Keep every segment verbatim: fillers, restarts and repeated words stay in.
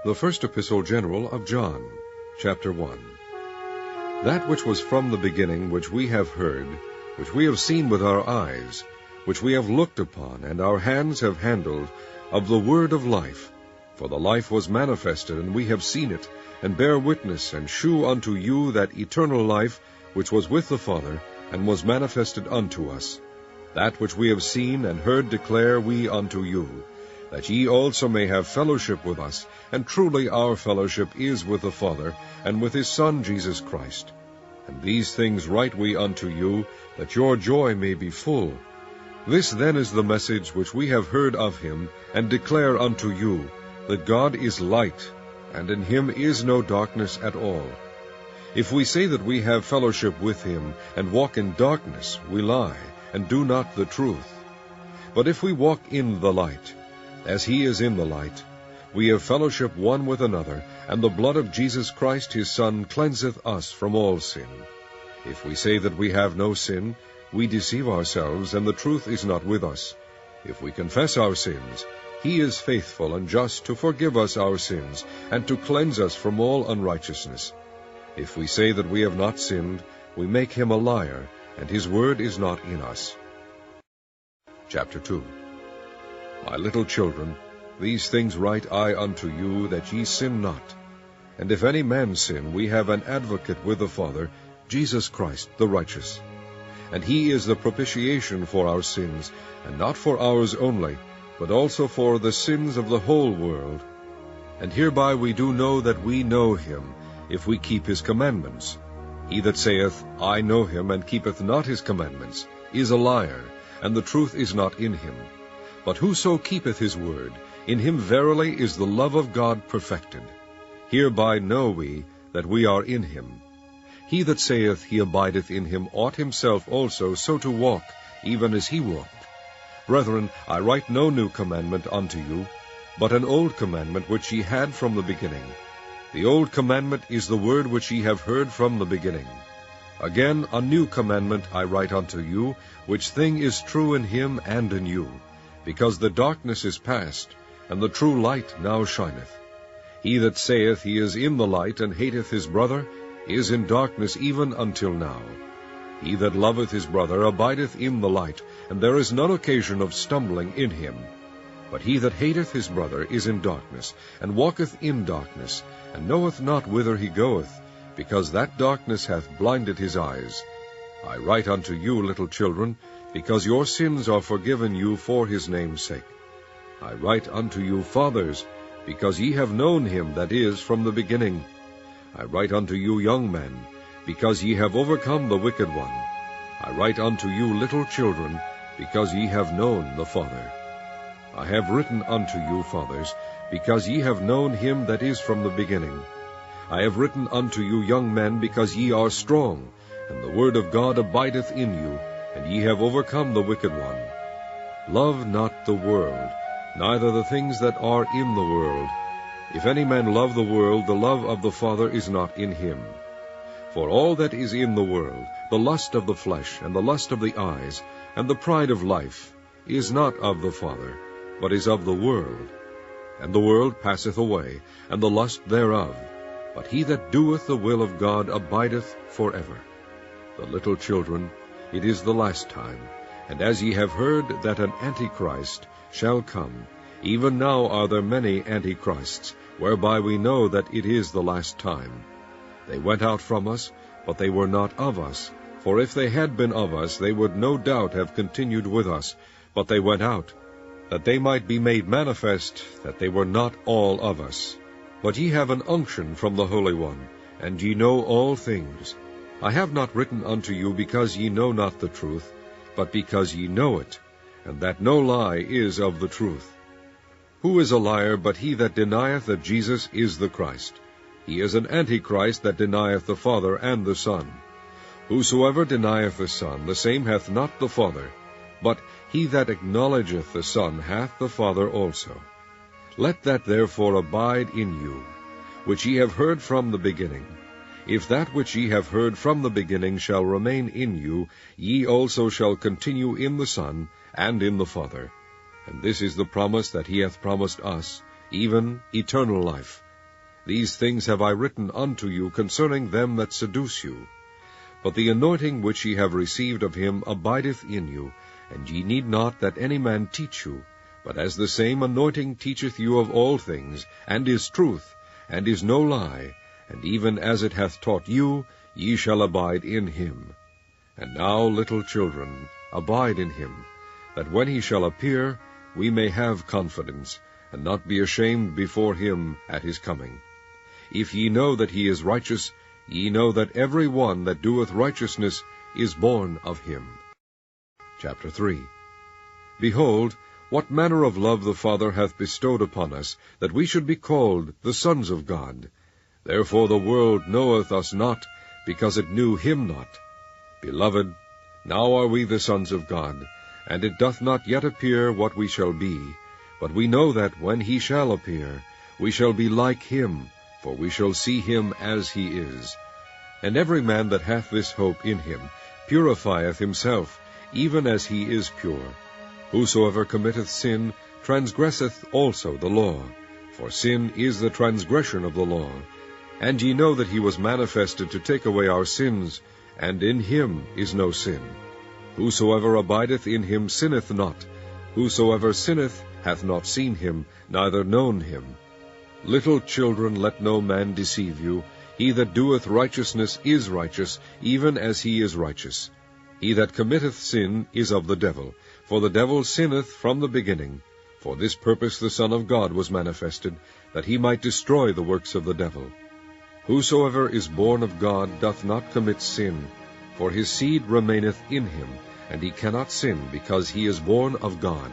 The First Epistle General of John, chapter one. That which was from the beginning, which we have heard, which we have seen with our eyes, which we have looked upon, and our hands have handled, of the word of life. For the life was manifested, and we have seen it, and bear witness, and shew unto you that eternal life, which was with the Father, and was manifested unto us. That which we have seen and heard declare we unto you, that ye also may have fellowship with us. And truly our fellowship is with the Father, and with his Son Jesus Christ. And these things write we unto you, that your joy may be full. This then is the message which we have heard of him, and declare unto you, that God is light, and in him is no darkness at all. If we say that we have fellowship with him, and walk in darkness, we lie, and do not the truth. But if we walk in the light, as he is in the light, we have fellowship one with another, and the blood of Jesus Christ his Son cleanseth us from all sin. If we say that we have no sin, we deceive ourselves, and the truth is not with us. If we confess our sins, he is faithful and just to forgive us our sins, and to cleanse us from all unrighteousness. If we say that we have not sinned, we make him a liar, and his word is not in us. Chapter two. My little children, these things write I unto you, that ye sin not. And if any man sin, we have an advocate with the Father, Jesus Christ the righteous. And he is the propitiation for our sins, and not for ours only, but also for the sins of the whole world. And hereby we do know that we know him, if we keep his commandments. He that saith, I know him, and keepeth not his commandments, is a liar, and the truth is not in him. But whoso keepeth his word, in him verily is the love of God perfected. Hereby know we that we are in him. He that saith he abideth in him ought himself also so to walk, even as he walked. Brethren, I write no new commandment unto you, but an old commandment which ye had from the beginning. The old commandment is the word which ye have heard from the beginning. Again a new commandment I write unto you, which thing is true in him and in you, because the darkness is past, and the true light now shineth. He that saith he is in the light, and hateth his brother, is in darkness even until now. He that loveth his brother abideth in the light, and there is none occasion of stumbling in him. But he that hateth his brother is in darkness, and walketh in darkness, and knoweth not whither he goeth, because that darkness hath blinded his eyes. I write unto you, little children, because your sins are forgiven you for his name's sake. I write unto you, fathers, because ye have known him that is from the beginning. I write unto you, young men, because ye have overcome the wicked one. I write unto you, little children, because ye have known the Father. I have written unto you, fathers, because ye have known him that is from the beginning. I have written unto you, young men, because ye are strong, and the word of God abideth in you, and ye have overcome the wicked one. Love not the world, neither the things that are in the world. If any man love the world, the love of the Father is not in him. For all that is in the world, the lust of the flesh, and the lust of the eyes, and the pride of life, is not of the Father, but is of the world. And the world passeth away, and the lust thereof. But he that doeth the will of God abideth forever. The little children, it is the last time, and as ye have heard that an Antichrist shall come, even now are there many Antichrists, whereby we know that it is the last time. They went out from us, but they were not of us. For if they had been of us, they would no doubt have continued with us. But they went out, that they might be made manifest that they were not all of us. But ye have an unction from the Holy One, and ye know all things. I have not written unto you because ye know not the truth, but because ye know it, and that no lie is of the truth. Who is a liar but he that denieth that Jesus is the Christ? He is an Antichrist that denieth the Father and the Son. Whosoever denieth the Son, the same hath not the Father. But he that acknowledgeth the Son hath the Father also. Let that therefore abide in you, which ye have heard from the beginning. If that which ye have heard from the beginning shall remain in you, ye also shall continue in the Son and in the Father. And this is the promise that he hath promised us, even eternal life. These things have I written unto you concerning them that seduce you. But the anointing which ye have received of him abideth in you, and ye need not that any man teach you, but as the same anointing teacheth you of all things, and is truth, and is no lie, and even as it hath taught you, ye shall abide in him. And now, little children, abide in him, that when he shall appear, we may have confidence, and not be ashamed before him at his coming. If ye know that he is righteous, ye know that every one that doeth righteousness is born of him. Chapter three. Behold, what manner of love the Father hath bestowed upon us, that we should be called the sons of God. Therefore the world knoweth us not, because it knew him not. Beloved, now are we the sons of God, and it doth not yet appear what we shall be. But we know that when he shall appear, we shall be like him, for we shall see him as he is. And every man that hath this hope in him purifieth himself, even as he is pure. Whosoever committeth sin transgresseth also the law, for sin is the transgression of the law. And ye know that he was manifested to take away our sins, and in him is no sin. Whosoever abideth in him sinneth not. Whosoever sinneth hath not seen him, neither known him. Little children, let no man deceive you. He that doeth righteousness is righteous, even as he is righteous. He that committeth sin is of the devil, for the devil sinneth from the beginning. For this purpose the Son of God was manifested, that he might destroy the works of the devil. Whosoever is born of God doth not commit sin, for his seed remaineth in him, and he cannot sin, because he is born of God.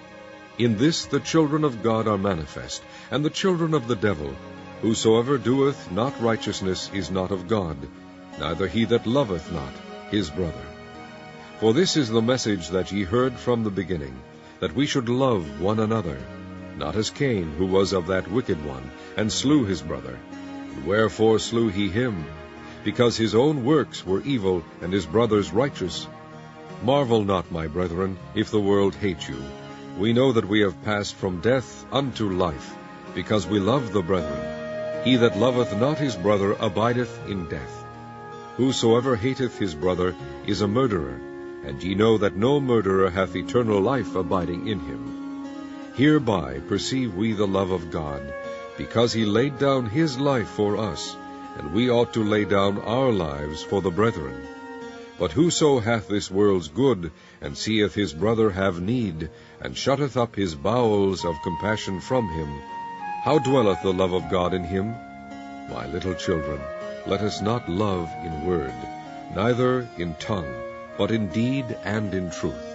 In this the children of God are manifest, and the children of the devil. Whosoever doeth not righteousness is not of God, neither he that loveth not his brother. For this is the message that ye heard from the beginning, that we should love one another, not as Cain, who was of that wicked one, and slew his brother. And wherefore slew he him? Because his own works were evil, and his brother's righteous. Marvel not, my brethren, if the world hate you. We know that we have passed from death unto life, because we love the brethren. He that loveth not his brother abideth in death. Whosoever hateth his brother is a murderer, and ye know that no murderer hath eternal life abiding in him. Hereby perceive we the love of God, because he laid down his life for us, and we ought to lay down our lives for the brethren. But whoso hath this world's good, and seeth his brother have need, and shutteth up his bowels of compassion from him, how dwelleth the love of God in him? My little children, let us not love in word, neither in tongue, but in deed and in truth.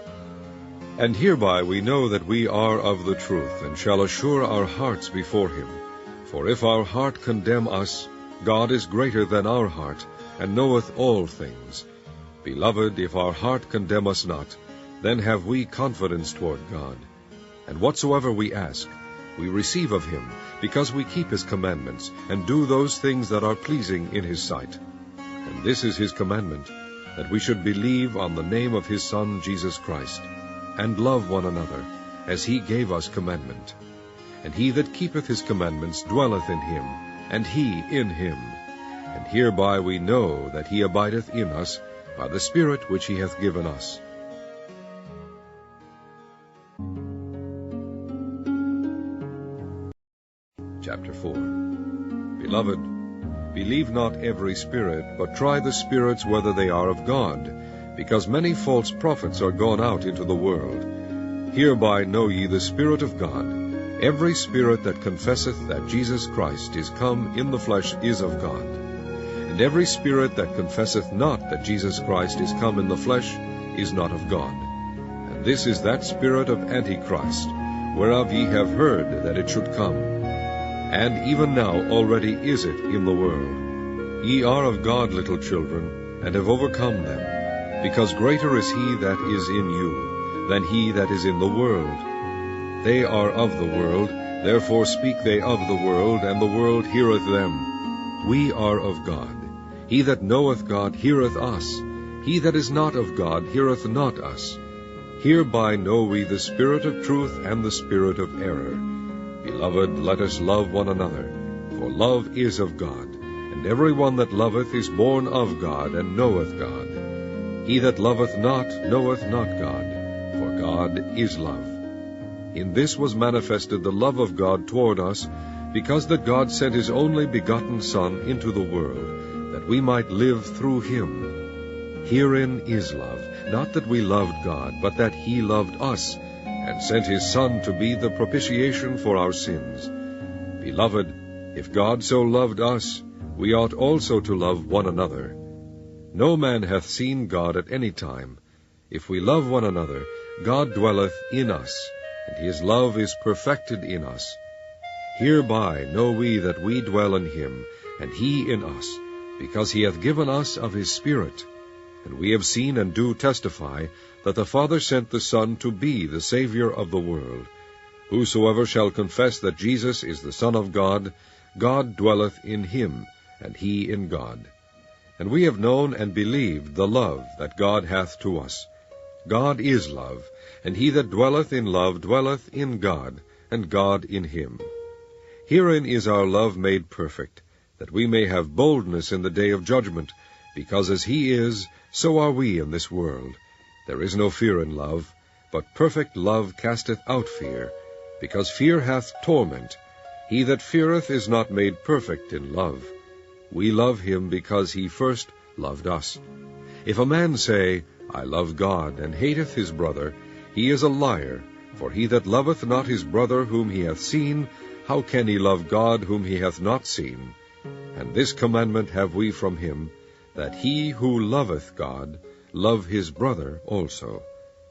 And hereby we know that we are of the truth, and shall assure our hearts before him. For if our heart condemn us, God is greater than our heart, and knoweth all things. Beloved, if our heart condemn us not, then have we confidence toward God. And whatsoever we ask, we receive of him, because we keep his commandments, and do those things that are pleasing in his sight. And this is his commandment, that we should believe on the name of his Son Jesus Christ, and love one another, as he gave us commandment. And he that keepeth his commandments dwelleth in him, and he in him. And hereby we know that he abideth in us, by the Spirit which he hath given us. Chapter four. Beloved, believe not every spirit, but try the spirits whether they are of God, because many false prophets are gone out into the world. Hereby know ye the Spirit of God. Every spirit that confesseth that Jesus Christ is come in the flesh is of God. And every spirit that confesseth not that Jesus Christ is come in the flesh is not of God. And this is that spirit of Antichrist, whereof ye have heard that it should come. And even now already is it in the world. Ye are of God, little children, and have overcome them, because greater is he that is in you than he that is in the world. They are of the world, therefore speak they of the world, and the world heareth them. We are of God. He that knoweth God heareth us. He that is not of God heareth not us. Hereby know we the spirit of truth and the spirit of error. Beloved, let us love one another, for love is of God, and every one that loveth is born of God, and knoweth God. He that loveth not knoweth not God, for God is love. In this was manifested the love of God toward us, because that God sent his only begotten Son into the world, that we might live through him. Herein is love, not that we loved God, but that he loved us, and sent his Son to be the propitiation for our sins. Beloved, if God so loved us, we ought also to love one another. No man hath seen God at any time. If we love one another, God dwelleth in us, and his love is perfected in us. Hereby know we that we dwell in him, and he in us, because he hath given us of his Spirit. And we have seen and do testify that the Father sent the Son to be the Saviour of the world. Whosoever shall confess that Jesus is the Son of God, God dwelleth in him, and he in God. And we have known and believed the love that God hath to us. God is love, and he that dwelleth in love dwelleth in God, and God in him. Herein is our love made perfect, that we may have boldness in the day of judgment, because as he is, so are we in this world. There is no fear in love, but perfect love casteth out fear, because fear hath torment. He that feareth is not made perfect in love. We love him because he first loved us. If a man say, I love God, and hateth his brother, he is a liar. For he that loveth not his brother whom he hath seen, how can he love God whom he hath not seen? And this commandment have we from him, that he who loveth God love his brother also.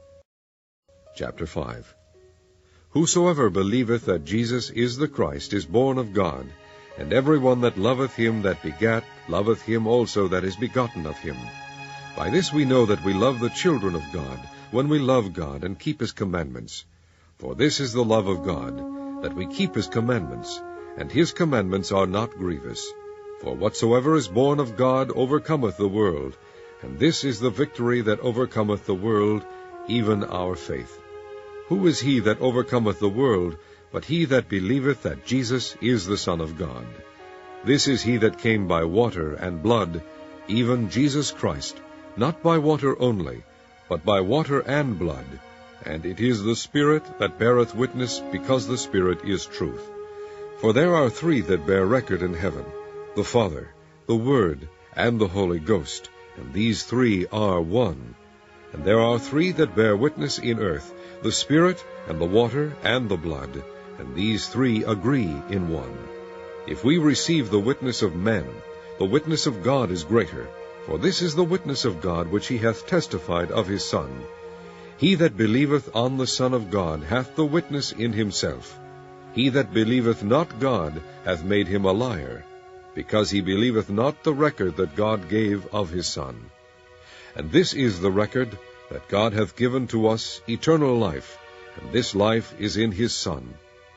Chapter five. Whosoever believeth that Jesus is the Christ is born of God, and every one that loveth him that begat loveth him also that is begotten of him. By this we know that we love the children of God, when we love God and keep his commandments. For this is the love of God, that we keep his commandments, and his commandments are not grievous. For whatsoever is born of God overcometh the world, and this is the victory that overcometh the world, even our faith. Who is he that overcometh the world, but he that believeth that Jesus is the Son of God? This is he that came by water and blood, even Jesus Christ, not by water only, but by water and blood. And it is the Spirit that beareth witness, because the Spirit is truth. For there are three that bear record in heaven, the Father, the Word, and the Holy Ghost, and these three are one. And there are three that bear witness in earth, the Spirit, and the water, and the blood, and these three agree in one. If we receive the witness of men, the witness of God is greater, for this is the witness of God which he hath testified of his Son. He that believeth on the Son of God hath the witness in himself. He that believeth not God hath made him a liar, because he believeth not the record that God gave of his Son. And this is the record, that God hath given to us eternal life, and this life is in his Son.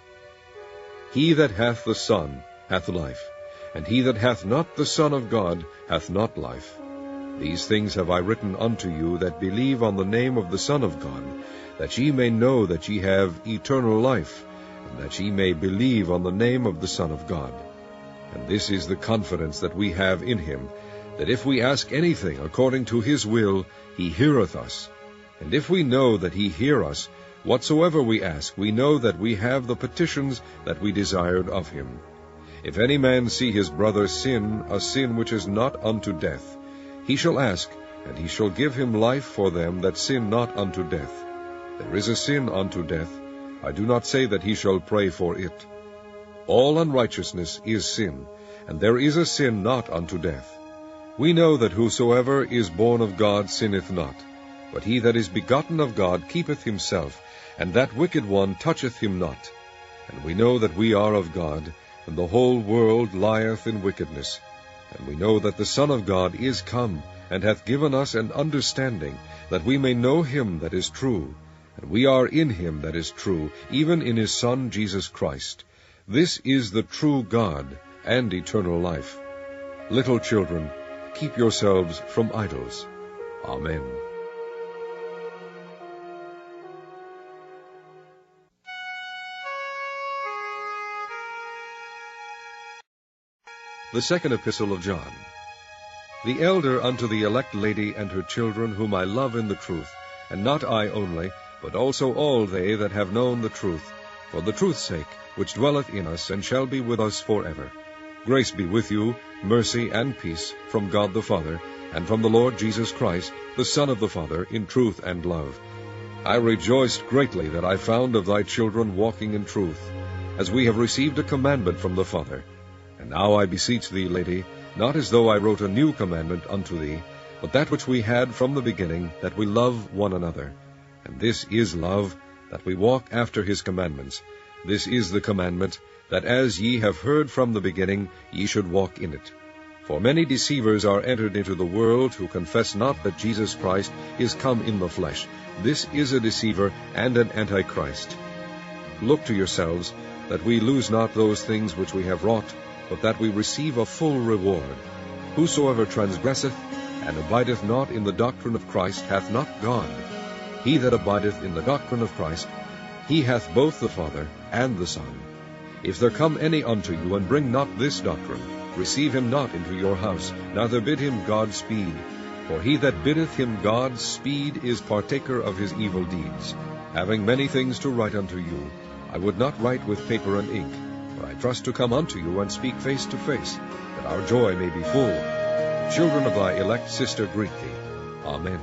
He that hath the Son hath life, and he that hath not the Son of God hath not life. These things have I written unto you that believe on the name of the Son of God, that ye may know that ye have eternal life, and that ye may believe on the name of the Son of God. And this is the confidence that we have in him, that if we ask anything according to his will, he heareth us. And if we know that he hear us, whatsoever we ask, we know that we have the petitions that we desired of him. If any man see his brother sin, a sin which is not unto death, he shall ask, and he shall give him life for them that sin not unto death. There is a sin unto death. I do not say that he shall pray for it. All unrighteousness is sin, and there is a sin not unto death. We know that whosoever is born of God sinneth not, but he that is begotten of God keepeth himself, and that wicked one toucheth him not. And we know that we are of God, and the whole world lieth in wickedness. And we know that the Son of God is come, and hath given us an understanding, that we may know him that is true. And we are in him that is true, even in his Son Jesus Christ. This is the true God and eternal life. Little children, keep yourselves from idols. Amen. The second epistle of John. The elder unto the elect lady and her children, whom I love in the truth, and not I only, but also all they that have known the truth, for the truth's sake, which dwelleth in us, and shall be with us forever. Grace be with you, mercy and peace, from God the Father, and from the Lord Jesus Christ, the Son of the Father, in truth and love. I rejoiced greatly that I found of thy children walking in truth, as we have received a commandment from the Father. And now I beseech thee, lady, not as though I wrote a new commandment unto thee, but that which we had from the beginning, that we love one another. And this is love, that we walk after his commandments. This is the commandment, that as ye have heard from the beginning, ye should walk in it. For many deceivers are entered into the world, who confess not that Jesus Christ is come in the flesh. This is a deceiver and an antichrist. Look to yourselves, that we lose not those things which we have wrought, but that we receive a full reward. Whosoever transgresseth, and abideth not in the doctrine of Christ, hath not God. He that abideth in the doctrine of Christ, he hath both the Father and the Son. If there come any unto you, and bring not this doctrine, receive him not into your house, neither bid him God speed. For he that biddeth him God speed is partaker of his evil deeds. Having many things to write unto you, I would not write with paper and ink, but I trust to come unto you and speak face to face, that our joy may be full. The children of thy elect sister greet thee. Amen.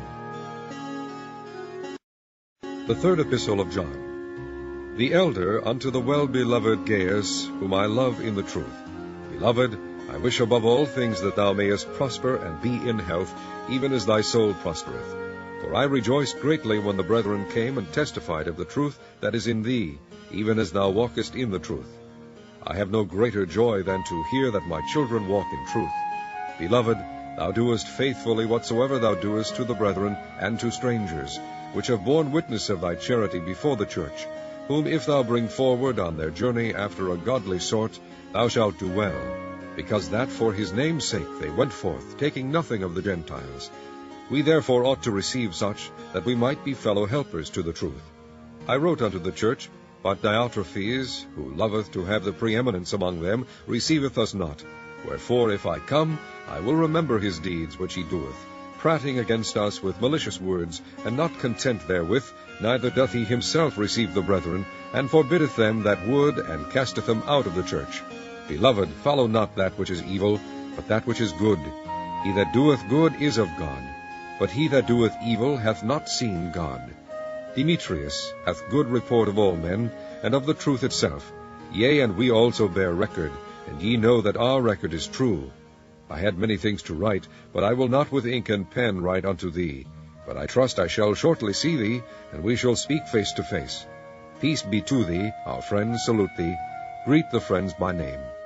The third epistle of John. The elder unto the well-beloved Gaius, whom I love in the truth. Beloved, I wish above all things that thou mayest prosper and be in health, even as thy soul prospereth. For I rejoiced greatly when the brethren came and testified of the truth that is in thee, even as thou walkest in the truth. I have no greater joy than to hear that my children walk in truth. Beloved, thou doest faithfully whatsoever thou doest to the brethren and to strangers, which have borne witness of thy charity before the church, whom if thou bring forward on their journey after a godly sort, thou shalt do well, because that for his name's sake they went forth, taking nothing of the Gentiles. We therefore ought to receive such, that we might be fellow helpers to the truth. I wrote unto the church, but Diotrephes, who loveth to have the preeminence among them, receiveth us not. Wherefore, if I come, I will remember his deeds which he doeth, prating against us with malicious words, and not content therewith, neither doth he himself receive the brethren, and forbiddeth them that would, and casteth them out of the church. Beloved, follow not that which is evil, but that which is good. He that doeth good is of God, but he that doeth evil hath not seen God. Demetrius hath good report of all men, and of the truth itself. Yea, and we also bear record, and ye know that our record is true. I had many things to write, but I will not with ink and pen write unto thee. But I trust I shall shortly see thee, and we shall speak face to face. Peace be to thee. Our friends salute thee. Greet the friends by name.